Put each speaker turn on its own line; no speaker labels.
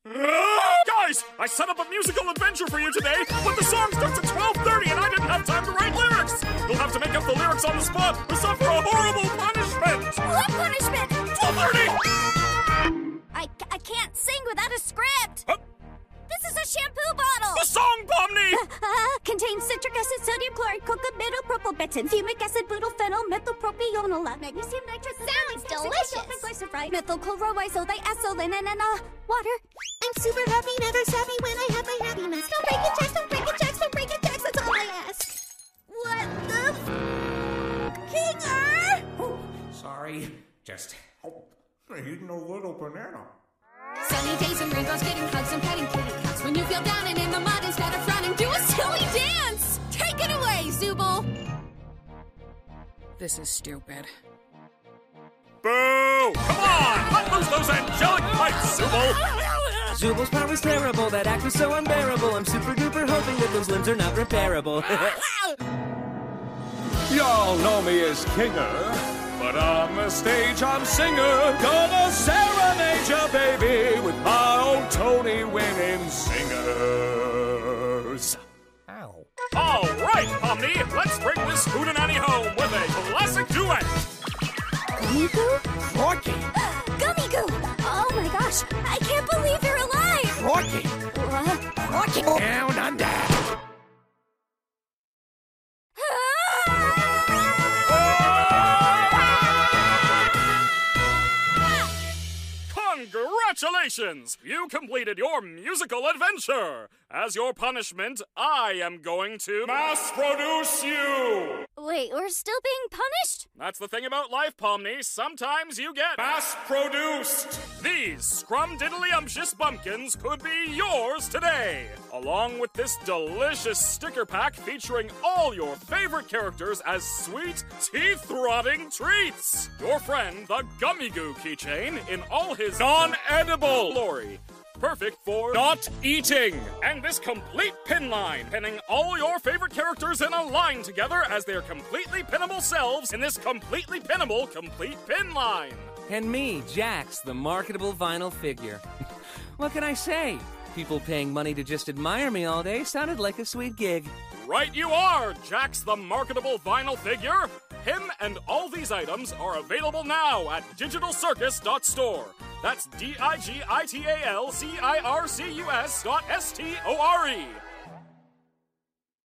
Guys, I set up a musical adventure for you today, but the song starts at 12:30 and I didn't have time to write lyrics. You'll have to make up the lyrics on the spot or suffer a horrible punishment.
What punishment?
12:30!
I can't sing without a script. This is a shampoo bottle.
The song, Pomni!
Contains citric acid, sodium chloride, coca, propylbenzene, fumic acid, butyl-phenol, methylpropionol, magnesium nitrate.
Sounds delicious.
Methylchloroisothioethylene, and water.
I'm super happy, never savvy when I have my happiness. Don't break it, Jax, don't break it, Jax, don't break it, Jax, that's all I ask.
What the Kinger?
Oh, sorry. Just eating a little banana.
Sunny days and rainbows, getting hugs and petting kitty cats. When you feel down and in the mud, instead of frowning, do a silly dance! Take it away, Zooble! This is stupid.
Boo! Come on! Let loose those angelic pipes, Zooble!
Zooble's power was terrible, that act was so unbearable. I'm super duper hoping that those limbs are not repairable.
Y'all know me as Kinger, but on the stage I'm singer. Gonna serenade ya, baby, with my old Tony-winning singers. Ow.
All right, Pomni, let's bring this hootenanny home with a classic duet.
Gummy Goo?
Rocky,
Gummy Goo! Oh my gosh, I can't believe you're alive!
Rocky,
What?
Rocky, down under.
Congratulations! You completed your musical adventure! As your punishment, I am going to mass produce you!
Wait, we're still being punished?
That's the thing about life, Pomni. Sometimes you get mass produced! These scrumdiddlyumptious bumpkins could be yours today! Along with this delicious sticker pack featuring all your favorite characters as sweet, teeth-rotting treats! Your friend, the Gummy Goo keychain, in all his non-edible glory. Perfect for not eating. And this complete pin line, pinning all your favorite characters in a line together as their completely pinnable selves in this completely pinnable complete pin line.
And me, Jax, the marketable vinyl figure. What can I say? People paying money to just admire me all day sounded like a sweet gig.
Right you are, Jax the marketable vinyl figure. Him and all these items are available now at digitalcircus.store. That's digitalcircus.store.